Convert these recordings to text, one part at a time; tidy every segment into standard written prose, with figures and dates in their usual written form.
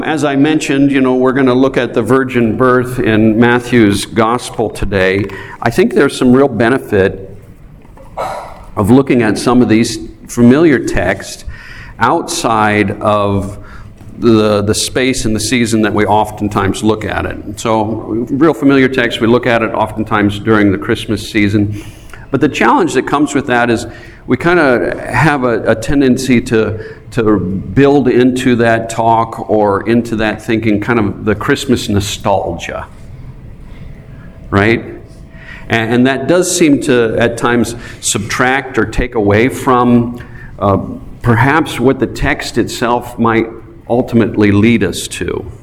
As I mentioned, we're going to look at the virgin birth in Matthew's gospel today. I think there's some real benefit of looking at some of these familiar texts outside of the space and the season that we oftentimes look at it. So, real familiar text, we look at it oftentimes during the Christmas season. But the challenge that comes with that is we kind of have a tendency to build into that talk or into that thinking kind of the Christmas nostalgia, right? And that does seem to at times subtract or take away from perhaps what the text itself might ultimately lead us to.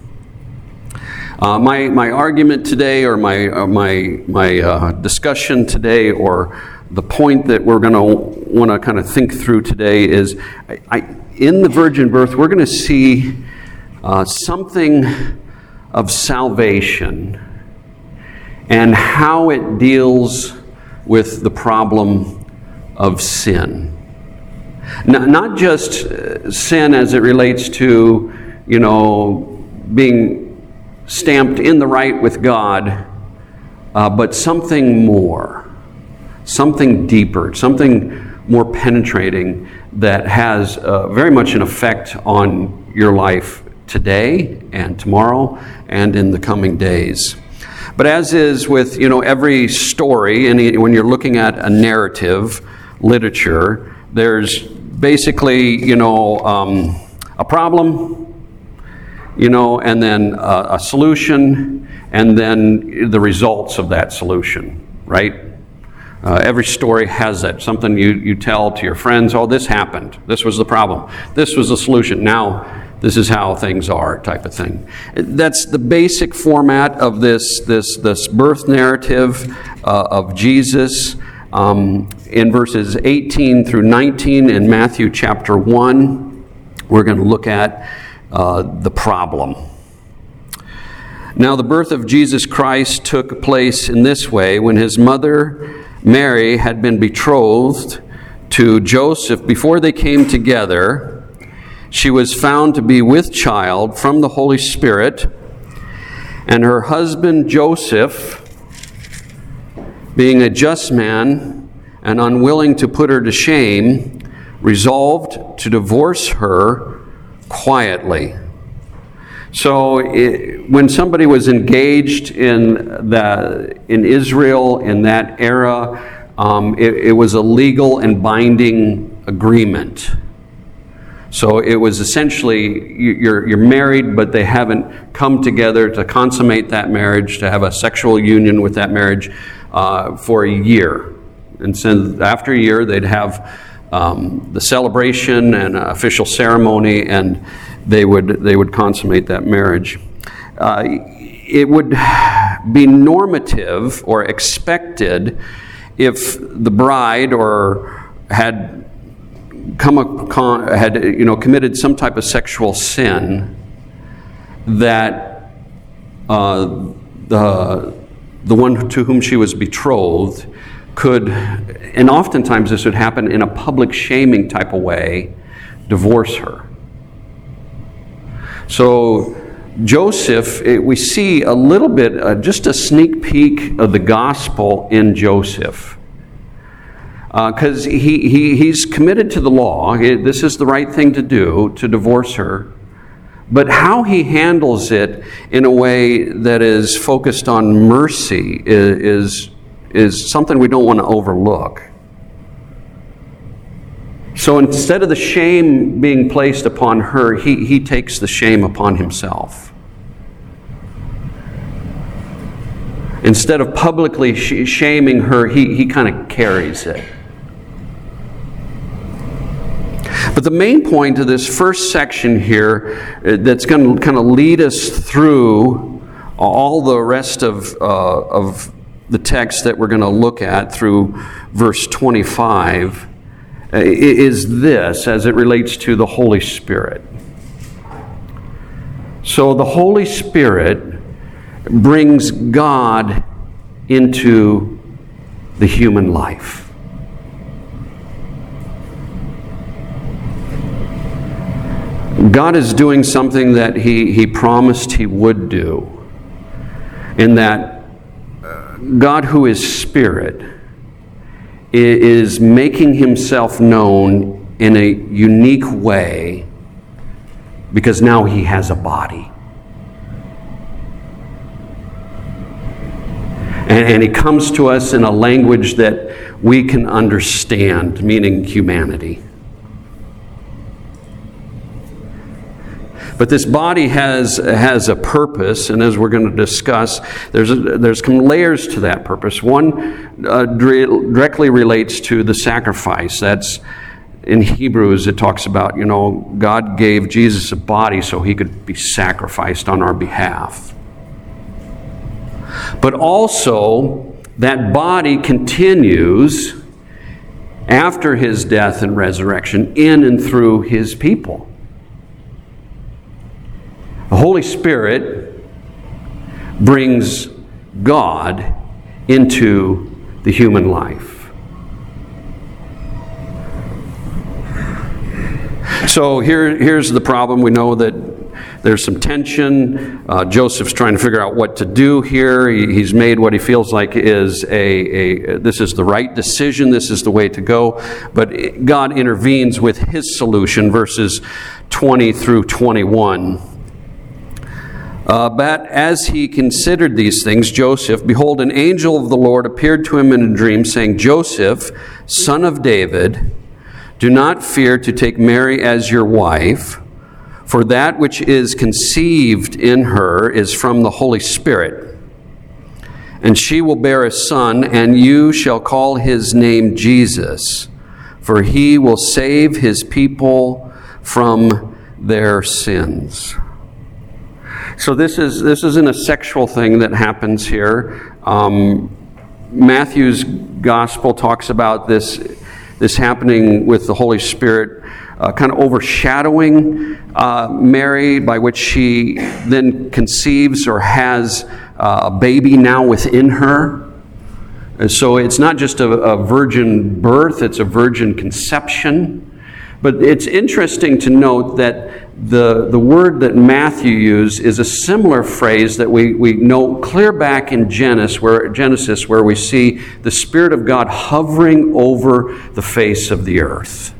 My argument today, or my discussion today, or the point that we're going to want to kind of think through today is, in the virgin birth, we're going to see something of salvation and how it deals with the problem of sin. Not just sin as it relates to, being stamped in the right with God, but something more, something deeper, something more penetrating that has very much an effect on your life today and tomorrow and in the coming days. But as is with every story, and when you're looking at a narrative literature, there's basically a problem, and then a solution, and then the results of that solution, right? Every story has that. Something you tell to your friends, oh, this happened. This was the problem. This was the solution. Now, this is how things are, type of thing. That's the basic format of this birth narrative of Jesus in verses 18 through 19 in Matthew chapter 1. We're going to look at the problem. Now, the birth of Jesus Christ took place in this way: when his mother Mary had been betrothed to Joseph, before they came together, she was found to be with child from the Holy Spirit, and her husband Joseph, being a just man and unwilling to put her to shame, resolved to divorce her quietly. So when somebody was engaged in Israel in that era, it was a legal and binding agreement. So it was essentially you're married, but they haven't come together to consummate that marriage, to have a sexual union with that marriage for a year. And so after a year, they'd have the celebration and official ceremony, and they would consummate that marriage. It would be normative or expected if the bride had committed some type of sexual sin, that the one to whom she was betrothed could, and oftentimes this would happen in a public shaming type of way, divorce her. So Joseph, we see a little bit, just a sneak peek of the gospel in Joseph. Because he's committed to the law. This is the right thing to do, to divorce her. But how he handles it in a way that is focused on mercy is something we don't want to overlook. So instead of the shame being placed upon her, he takes the shame upon himself. Instead of publicly shaming her, he kind of carries it. But the main point of this first section here that's going to kind of lead us through all the rest of the text that we're going to look at through verse 25 is this, as it relates to the Holy Spirit. So the Holy Spirit brings God into the human life. God is doing something that He promised He would do, in that God, who is Spirit, is making Himself known in a unique way, because now He has a body. And He comes to us in a language that we can understand, meaning humanity. But this body has a purpose, and as we're going to discuss, there's some layers to that purpose. One directly relates to the sacrifice. That's in Hebrews, it talks about, God gave Jesus a body so He could be sacrificed on our behalf. But also, that body continues after His death and resurrection in and through His people. The Holy Spirit brings God into the human life. So here's the problem. We know that there's some tension. Joseph's trying to figure out what to do here. He's made what he feels like is this is the right decision. This is the way to go. But God intervenes with His solution, verses 20 through 21. But as he considered these things, Joseph, behold, an angel of the Lord appeared to him in a dream, saying, Joseph, son of David, do not fear to take Mary as your wife, for that which is conceived in her is from the Holy Spirit. And she will bear a son, and you shall call his name Jesus, for he will save his people from their sins. So this isn't a sexual thing that happens here. Matthew's gospel talks about this happening with the Holy Spirit kind of overshadowing Mary, by which she then conceives or has a baby now within her. And so it's not just a virgin birth, it's a virgin conception. But it's interesting to note that the word that Matthew used is a similar phrase that we know clear back in Genesis, where we see the Spirit of God hovering over the face of the earth.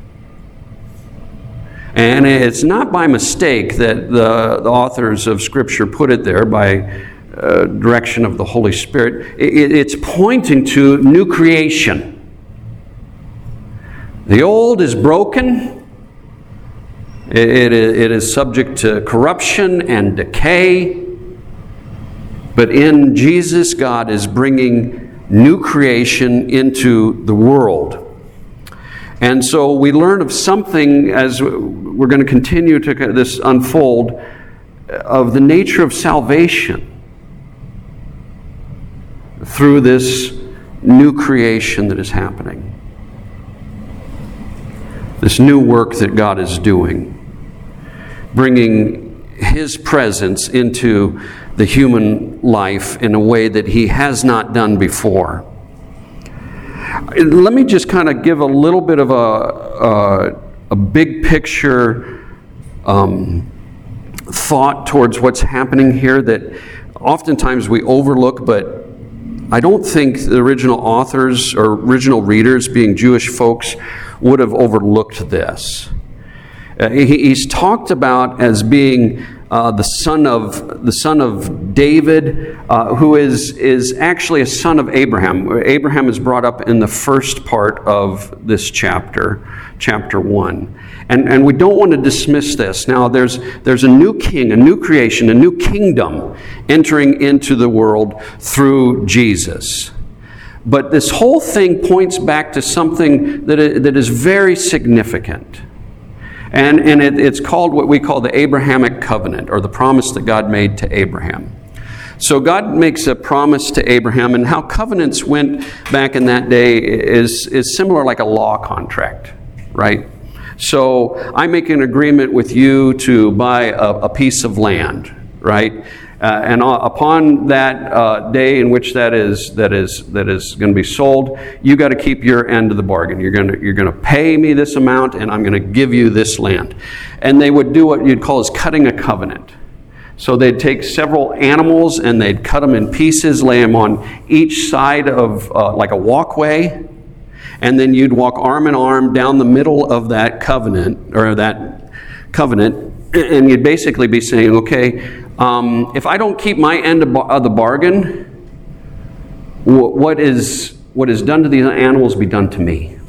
And it's not by mistake that the authors of Scripture put it there by direction of the Holy Spirit. It's pointing to new creation. The old is broken. It is subject to corruption and decay. But in Jesus, God is bringing new creation into the world. And so we learn of something, as we're going to continue to this unfold, of the nature of salvation through this new creation that is happening. This new work that God is doing, bringing His presence into the human life in a way that He has not done before. Let me just kind of give a little bit of a big picture thought towards what's happening here that oftentimes we overlook, but I don't think the original authors or original readers, being Jewish folks, would have overlooked this. He's talked about as being the son of David, who is actually a son of Abraham. Abraham is brought up in the first part of this chapter 1. And we don't want to dismiss this. Now, there's a new king, a new creation, a new kingdom entering into the world through Jesus. But this whole thing points back to something that is very significant. And it's called what we call the Abrahamic covenant, or the promise that God made to Abraham. So God makes a promise to Abraham, and how covenants went back in that day is similar like a law contract, right? So I make an agreement with you to buy a piece of land. right? And upon that day in which that is going to be sold, you got to keep your end of the bargain. You're going to pay me this amount, and I'm going to give you this land. And they would do what you'd call as cutting a covenant. So they'd take several animals and they'd cut them in pieces, lay them on each side of like a walkway, and then you'd walk arm in arm down the middle of that covenant, and you'd basically be saying, okay, if I don't keep my end of the bargain, what is done to these animals be done to me?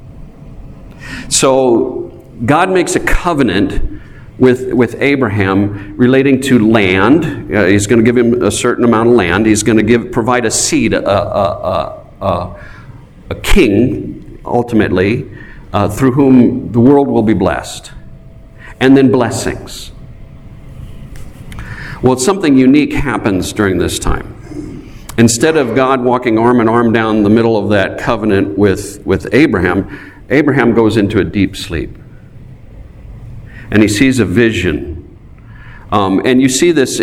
So God makes a covenant with Abraham relating to land. He's going to give him a certain amount of land. He's going to provide a seed, a king, ultimately, through whom the world will be blessed. And then blessings. Well, something unique happens during this time. Instead of God walking arm in arm down the middle of that covenant with Abraham, Abraham goes into a deep sleep. And he sees a vision. And you see this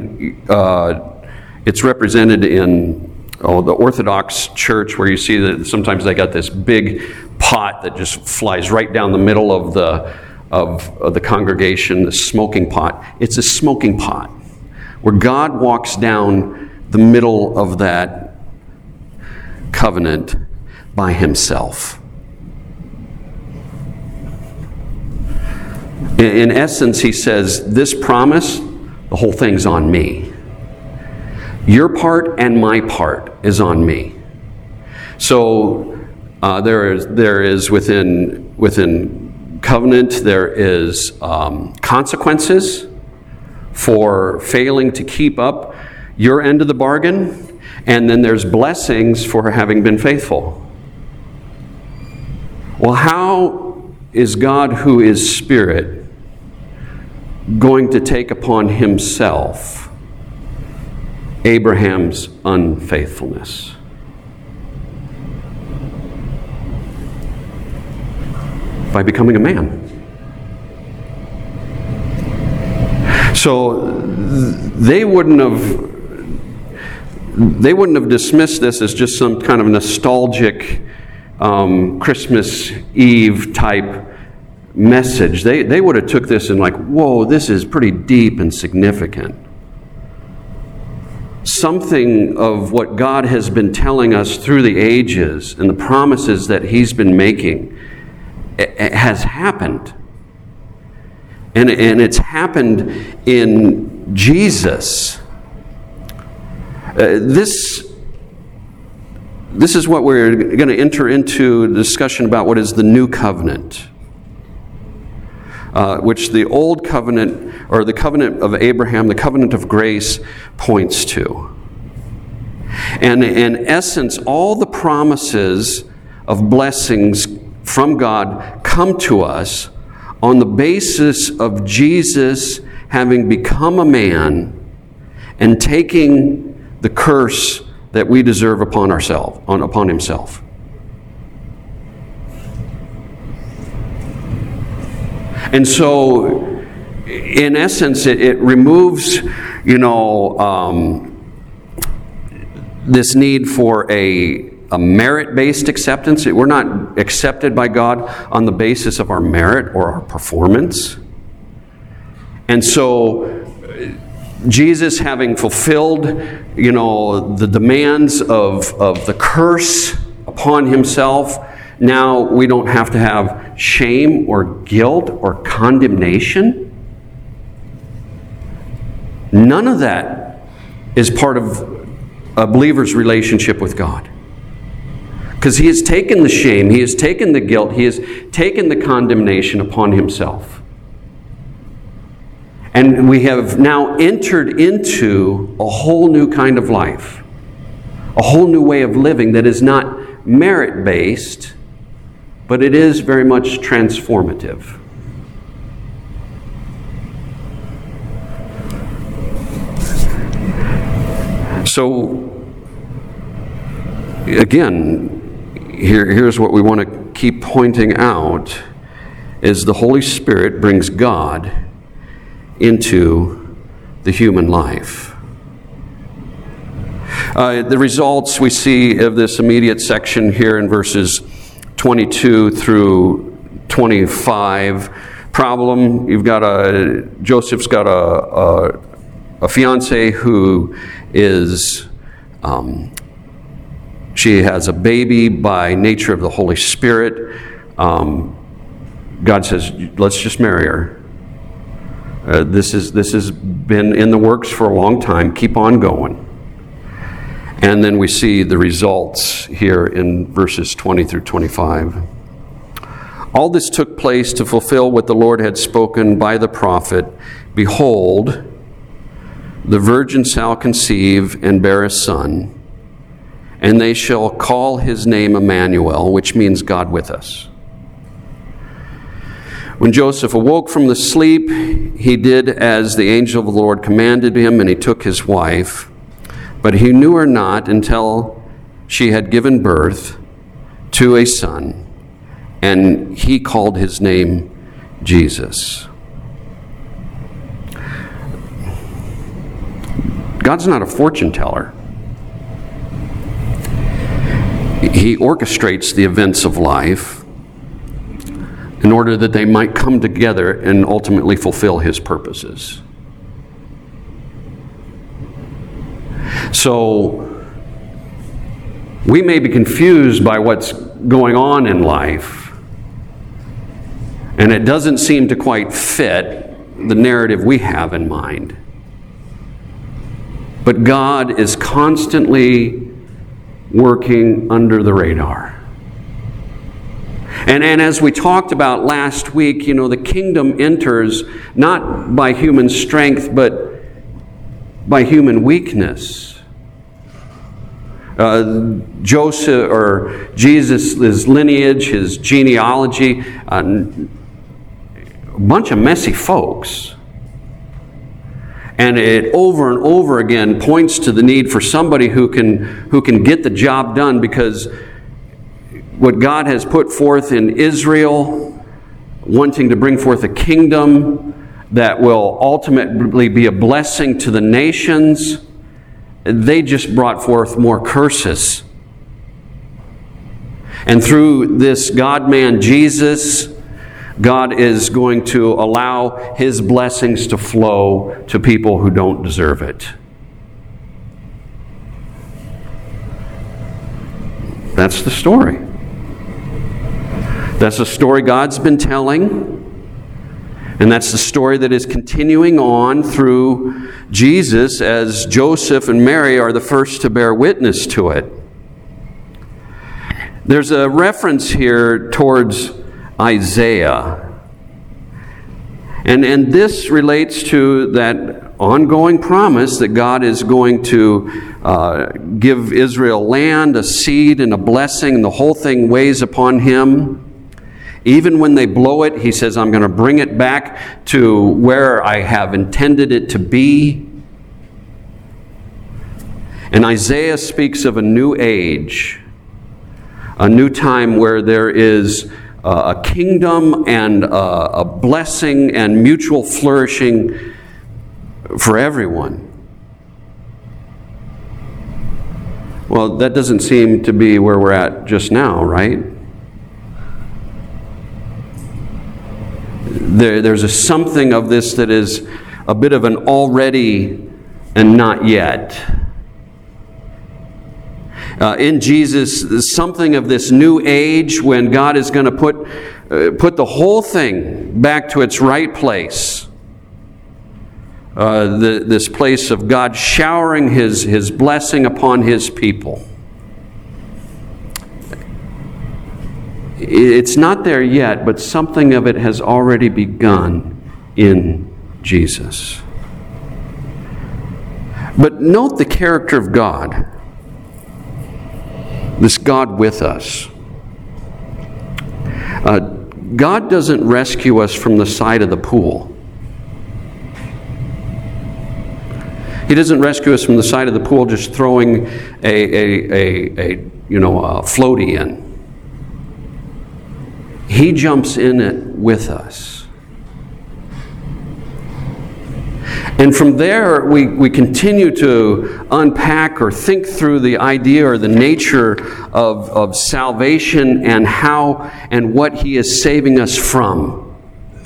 it's represented in the Orthodox Church, where you see that sometimes they got this big pot that just flies right down the middle of the congregation, the smoking pot. It's a smoking pot where God walks down the middle of that covenant by himself. In essence, he says, this promise, the whole thing's on me. Your part and my part is on me. So there is within covenant, there is consequences for failing to keep up your end of the bargain, and then there's blessings for having been faithful. Well, how is God, who is Spirit, going to take upon himself Abraham's unfaithfulness? By becoming a man. So they wouldn't have dismissed this as just some kind of nostalgic Christmas Eve type message. They would have took this and like, whoa, this is pretty deep and significant. Something of what God has been telling us through the ages and the promises that he's been making has happened. And it's happened in Jesus. This is what we're going to enter into a discussion about what is the new covenant, which the old covenant, or the covenant of Abraham, the covenant of grace, points to. And in essence, all the promises of blessings from God come to us on the basis of Jesus having become a man and taking the curse that we deserve upon himself. And so, in essence, it removes, this need for a merit-based acceptance. We're not accepted by God on the basis of our merit or our performance. And so, Jesus, having fulfilled, the demands of the curse upon himself, now we don't have to have shame or guilt or condemnation. None of that is part of a believer's relationship with God. Because he has taken the shame, he has taken the guilt, he has taken the condemnation upon himself. And we have now entered into a whole new kind of life, a whole new way of living that is not merit-based, but it is very much transformative. So, again, here's what we want to keep pointing out, is the Holy Spirit brings God into the human life. The results we see of this immediate section here in verses 22 through 25. Problem, Joseph's got a fiance who is, she has a baby by nature of the Holy Spirit. God says, let's just marry her. This has been in the works for a long time. Keep on going. And then we see the results here in verses 20 through 25. All this took place to fulfill what the Lord had spoken by the prophet. Behold, the virgin shall conceive and bear a son, and they shall call his name Emmanuel, which means God with us. When Joseph awoke from the sleep, he did as the angel of the Lord commanded him, and he took his wife. But he knew her not until she had given birth to a son, and he called his name Jesus. God's not a fortune teller. He orchestrates the events of life in order that they might come together and ultimately fulfill his purposes. So, we may be confused by what's going on in life, and it doesn't seem to quite fit the narrative we have in mind. But God is constantly working under the radar. And as we talked about last week, the kingdom enters not by human strength, but by human weakness. Joseph, or Jesus' lineage, his genealogy, a bunch of messy folks. And it over and over again points to the need for somebody who can get the job done, because what God has put forth in Israel, wanting to bring forth a kingdom that will ultimately be a blessing to the nations, they just brought forth more curses. And through this God-man Jesus, God is going to allow his blessings to flow to people who don't deserve it. That's the story. That's the story God's been telling. And that's the story that is continuing on through Jesus, as Joseph and Mary are the first to bear witness to it. There's a reference here towards Isaiah. And this relates to that ongoing promise that God is going to give Israel land, a seed, and a blessing, and the whole thing weighs upon him. Even when they blow it, he says, I'm going to bring it back to where I have intended it to be. And Isaiah speaks of a new age, a new time where there is a kingdom and a blessing and mutual flourishing for everyone. Well, that doesn't seem to be where we're at just now, right? There's a something of this that is a bit of an already and not yet. In Jesus, something of this new age when God is going to put the whole thing back to its right place. This place of God showering His blessing upon His people. It's not there yet, but something of it has already begun in Jesus. But note the character of God. This God with us. God doesn't rescue us from the side of the pool. He doesn't rescue us from the side of the pool just throwing a floaty in. He jumps in it with us. And from there, we continue to unpack or think through the idea or the nature of salvation and how and what He is saving us from.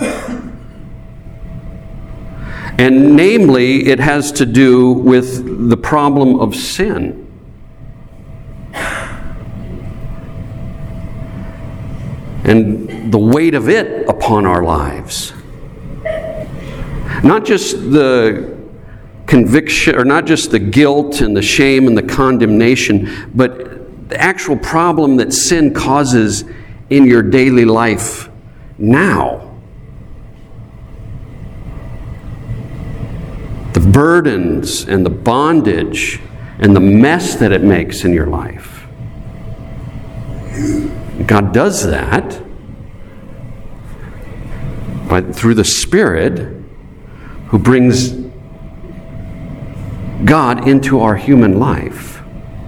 And namely, it has to do with the problem of sin. And the weight of it upon our lives. Not just the conviction, or not just the guilt and the shame and the condemnation, but the actual problem that sin causes in your daily life now. The burdens and the bondage and the mess that it makes in your life. God does that through the Spirit who brings God into our human life.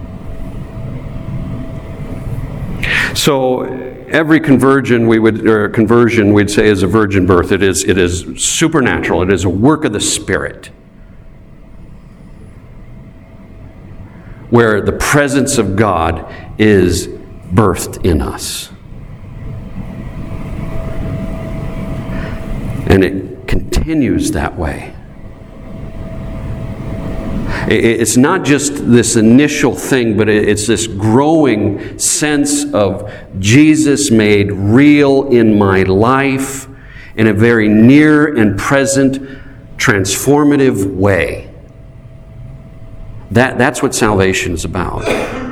So every conversion we'd say is a virgin birth. It is supernatural. It is a work of the Spirit, where the presence of God is birthed in us. And it continues that way. It's not just this initial thing, but it's this growing sense of Jesus made real in my life in a very near and present, transformative way. That's what salvation is about.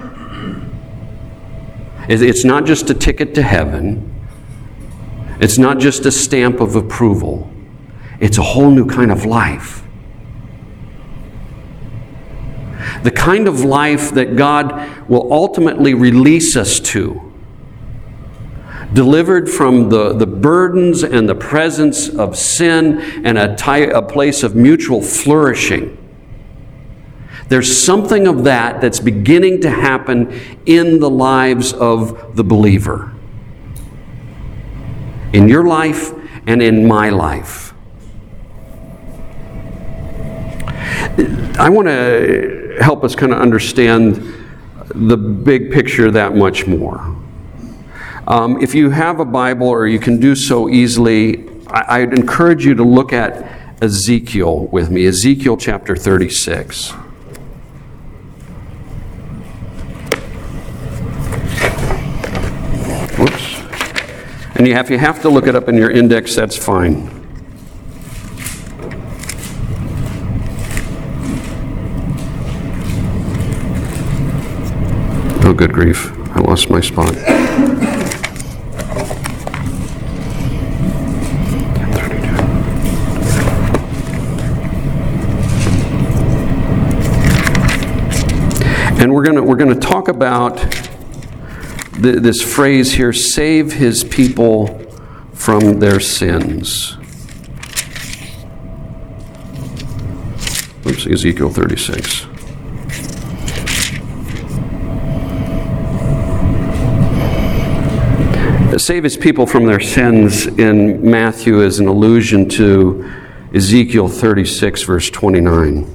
It's not just a ticket to heaven. It's not just a stamp of approval. It's a whole new kind of life. The kind of life that God will ultimately release us to. Delivered from the burdens and the presence of sin and a place of mutual flourishing. There's something of that that's beginning to happen in the lives of the believer. In your life and in my life. I want to help us kind of understand the big picture that much more. If you have a Bible, or you can do so easily, I'd encourage you to look at Ezekiel with me. Ezekiel chapter 36. Whoops. And if you have to look it up in your index, that's fine. Oh, good grief. I lost my spot. And we're going to talk about this phrase here, save his people from their sins. Oops, Ezekiel 36. Save his people from their sins in Matthew is an allusion to Ezekiel 36, verse 29.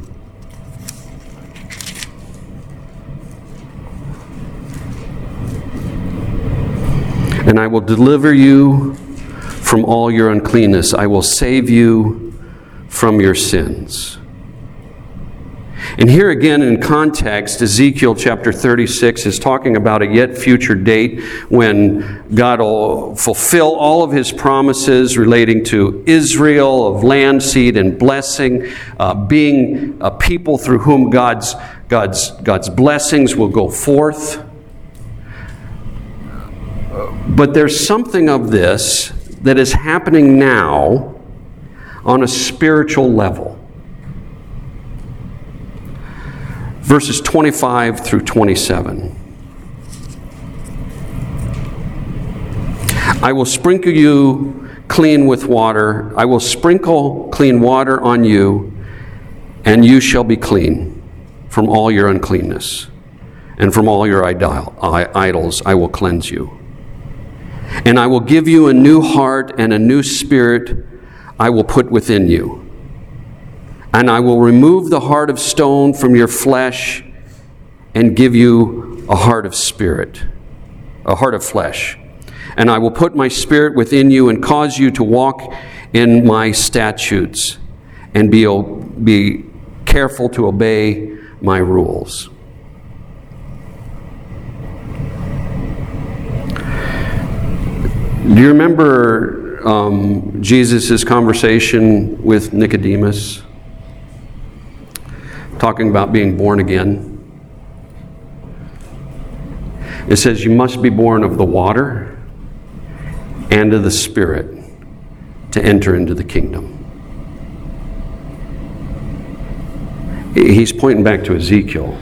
And I will deliver you from all your uncleanness. I will save you from your sins. And here again in context, Ezekiel chapter 36 is talking about a yet future date when God will fulfill all of his promises relating to Israel, of land, seed, and blessing, being a people through whom God's blessings will go forth. But there's something of this that is happening now on a spiritual level. Verses 25 through 27. I will sprinkle you clean with water. I will sprinkle clean water on you, and you shall be clean from all your uncleanness. And from all your idols I will cleanse you. And I will give you a new heart, and a new spirit I will put within you. And I will remove the heart of stone from your flesh and give you a heart of spirit, a heart of flesh. And I will put my spirit within you and cause you to walk in my statutes and be careful to obey my rules. Do you remember Jesus' conversation with Nicodemus? Talking about being born again. It says you must be born of the water and of the Spirit to enter into the kingdom. He's pointing back to Ezekiel.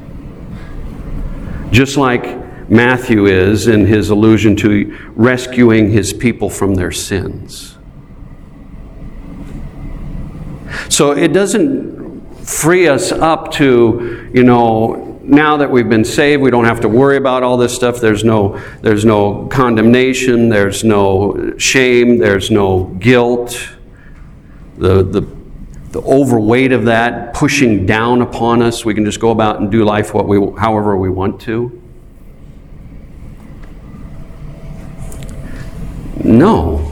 Just like Matthew is in his allusion to rescuing his people from their sins. So it doesn't free us up to, now that we've been saved, we don't have to worry about all this stuff. There's no condemnation, there's no shame, there's no guilt. The overweight of that pushing down upon us, we can just go about and do life however we want to. No.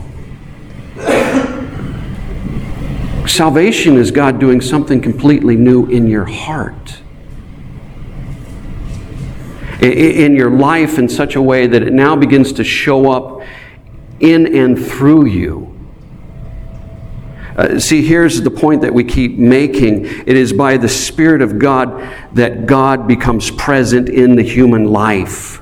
Salvation is God doing something completely new in your heart, in your life, in such a way that it now begins to show up in and through you. See, here's the point that we keep making. It is by the Spirit of God that God becomes present in the human life.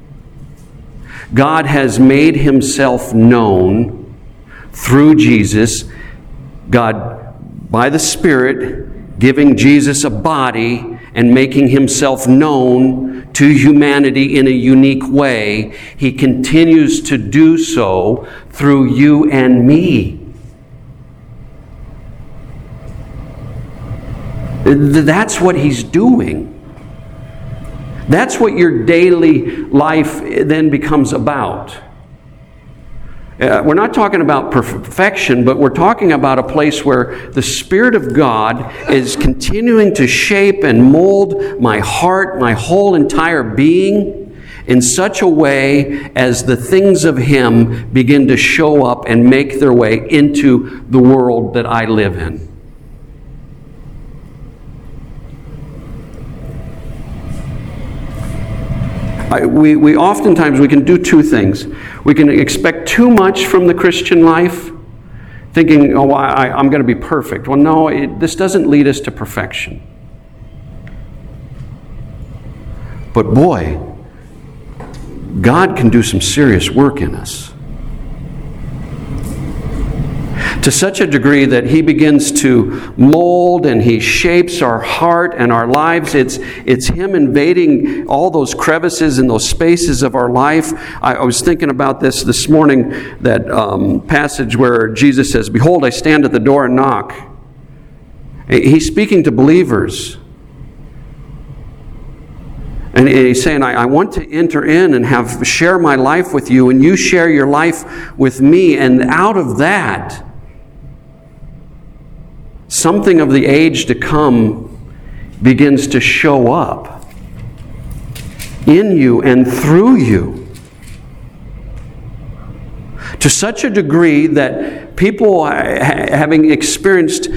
God has made himself known through Jesus. God, by the Spirit, giving Jesus a body and making himself known to humanity in a unique way, he continues to do so through you and me. That's what he's doing. That's what your daily life then becomes about. We're not talking about perfection, but we're talking about a place where the Spirit of God is continuing to shape and mold my heart, my whole entire being, in such a way as the things of him begin to show up and make their way into the world that I live in. We oftentimes we can do two things. We can expect too much from the Christian life, thinking, I'm going to be perfect. Well, no, this doesn't lead us to perfection. But boy, God can do some serious work in us. To such a degree that he begins to mold and he shapes our heart and our lives. It's him invading all those crevices and those spaces of our life. I was thinking about this morning, that passage where Jesus says, "Behold, I stand at the door and knock." He's speaking to believers. And he's saying, I want to enter in and share my life with you, and you share your life with me. And out of that, something of the age to come begins to show up in you and through you. To such a degree that people, having experienced,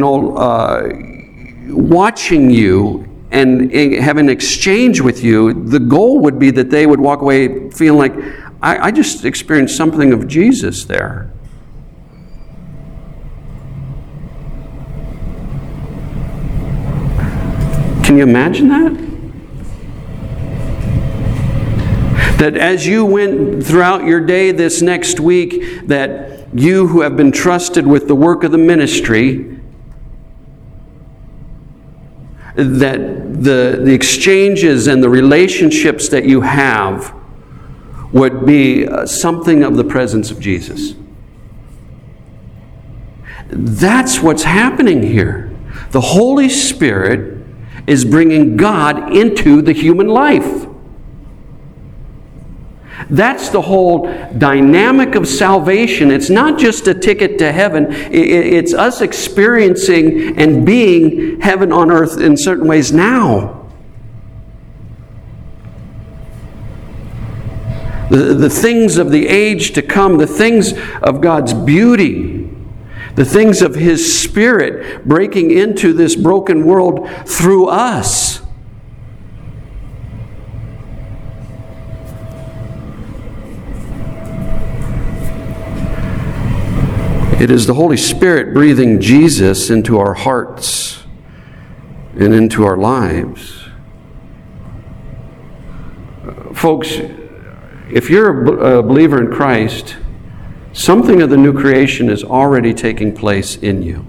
watching you and having an exchange with you, the goal would be that they would walk away feeling like, I just experienced something of Jesus there. Can you imagine that? That as you went throughout your day this next week, that you who have been trusted with the work of the ministry, that the exchanges and the relationships that you have would be something of the presence of Jesus. That's what's happening here. The Holy Spirit is bringing God into the human life. That's the whole dynamic of salvation. It's not just a ticket to heaven. It's us experiencing and being heaven on earth in certain ways now. The things of the age to come, the things of God's beauty, the things of His Spirit breaking into this broken world through us. It is the Holy Spirit breathing Jesus into our hearts and into our lives. Folks, if you're a believer in Christ, something of the new creation is already taking place in you.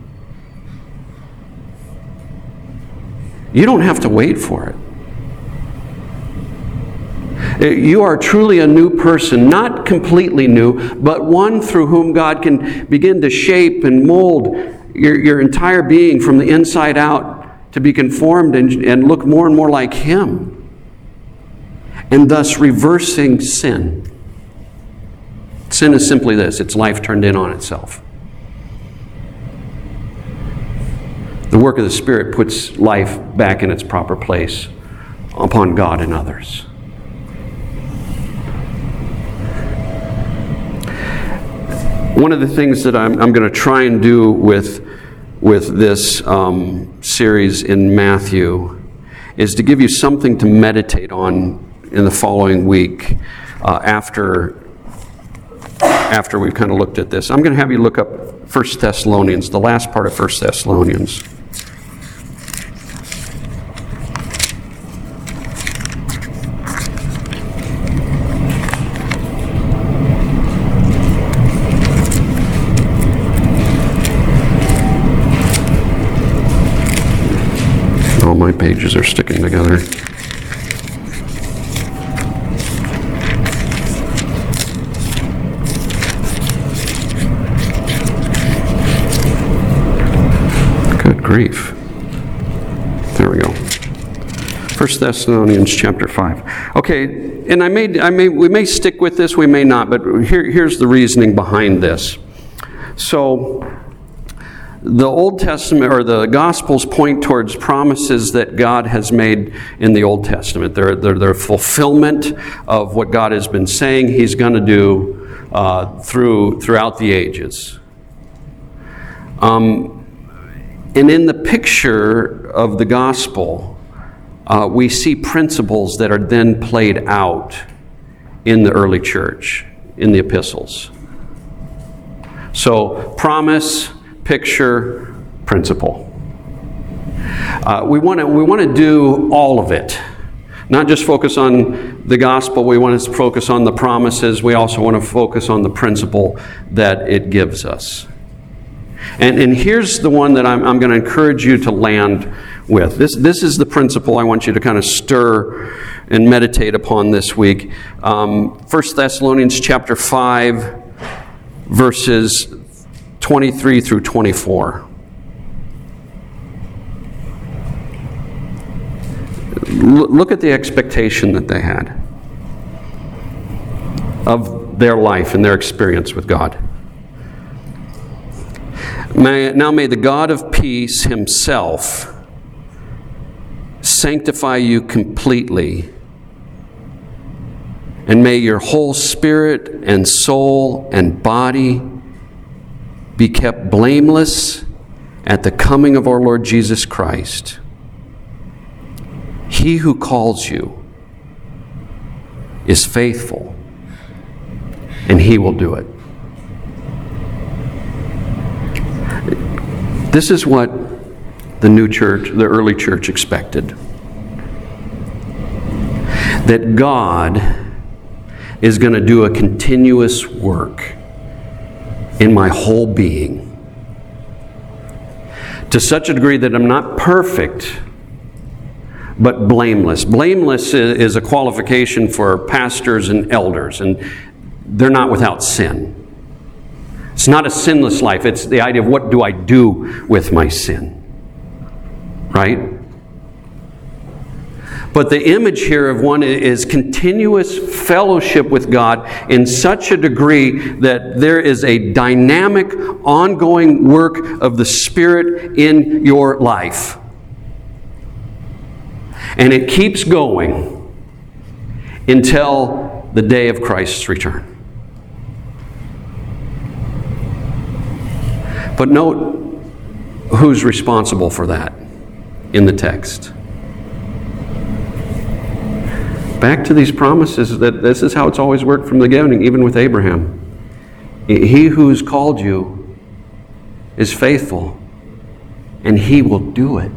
You don't have to wait for it. You are truly a new person, not completely new, but one through whom God can begin to shape and mold your entire being from the inside out to be conformed and look more and more like Him, and thus reversing sin. Sin is simply this: it's life turned in on itself. The work of the Spirit puts life back in its proper place upon God and others. One of the things that I'm going to try and do with this series in Matthew is to give you something to meditate on in the following week after we've kind of looked at this. I'm going to have you look up 1 Thessalonians, the last part of 1 Thessalonians. My pages are sticking together. Good grief. There we go. 1 Thessalonians chapter 5. Okay, and we may stick with this, we may not, but here's the reasoning behind this. So, the Old Testament, or the Gospels, point towards promises that God has made in the Old Testament. They're fulfillment of what God has been saying He's going to do throughout the ages. And in the picture of the Gospel, we see principles that are then played out in the early church, in the epistles. So, promise, picture, principle. We want to do all of it. Not just focus on the gospel. We want to focus on the promises. We also want to focus on the principle that it gives us. And here's the one that I'm going to encourage you to land with. This is the principle I want you to kind of stir and meditate upon this week. 1 Thessalonians chapter 5, verses 23 through 24. Look at the expectation that they had of their life and their experience with God. Now may the God of peace Himself sanctify you completely, and may your whole spirit and soul and body be kept blameless at the coming of our Lord Jesus Christ. He who calls you is faithful, and He will do it. This is what the new church, the early church, expected. That God is going to do a continuous work in my whole being, to such a degree that I'm not perfect, but blameless. Blameless is a qualification for pastors and elders, and they're not without sin. It's not a sinless life. It's the idea of what do I do with my sin, right? But the image here of one is continuous fellowship with God in such a degree that there is a dynamic, ongoing work of the Spirit in your life. And it keeps going until the day of Christ's return. But note who's responsible for that in the text. Back to these promises that this is how it's always worked from the beginning, even with Abraham. He who's called you is faithful, and He will do it.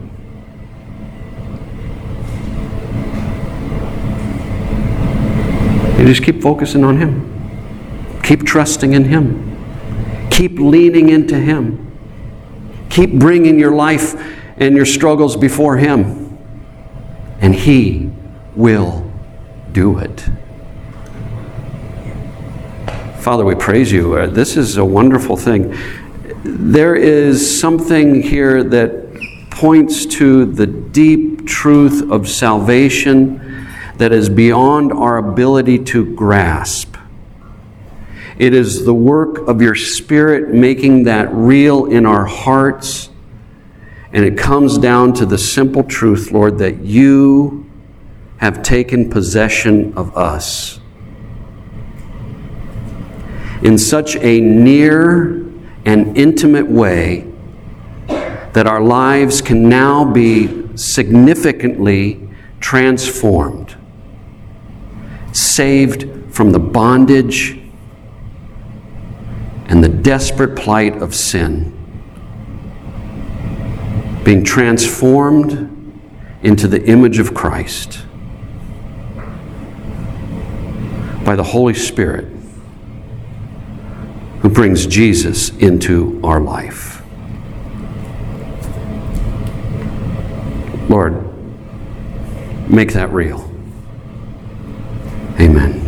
You just keep focusing on Him. Keep trusting in Him. Keep leaning into Him. Keep bringing your life and your struggles before Him. And He will do it. Father, we praise you. This is a wonderful thing. There is something here that points to the deep truth of salvation that is beyond our ability to grasp. It is the work of your Spirit making that real in our hearts. And it comes down to the simple truth, Lord, that you have taken possession of us in such a near and intimate way that our lives can now be significantly transformed, saved from the bondage and the desperate plight of sin, being transformed into the image of Christ by the Holy Spirit who brings Jesus into our life. Lord, make that real. Amen.